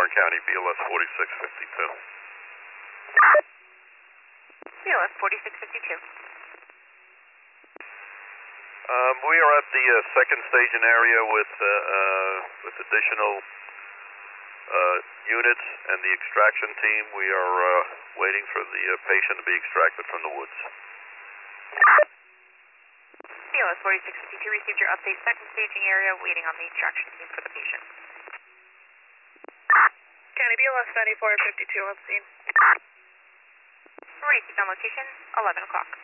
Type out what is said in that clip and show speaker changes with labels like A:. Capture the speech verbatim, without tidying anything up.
A: County, B L S forty-six fifty-two.
B: B L S forty-six fifty-two.
A: Um, we are at the uh, second staging area with, uh, uh, with additional uh, units and the extraction team. We are uh, waiting for the uh, patient to be extracted from the woods.
B: B L S forty-six fifty-two received your update. Second staging area, waiting on the extraction team for the patient.
C: County, B L S ninety-four fifty-two on scene.
B: Received on location, eleven o'clock.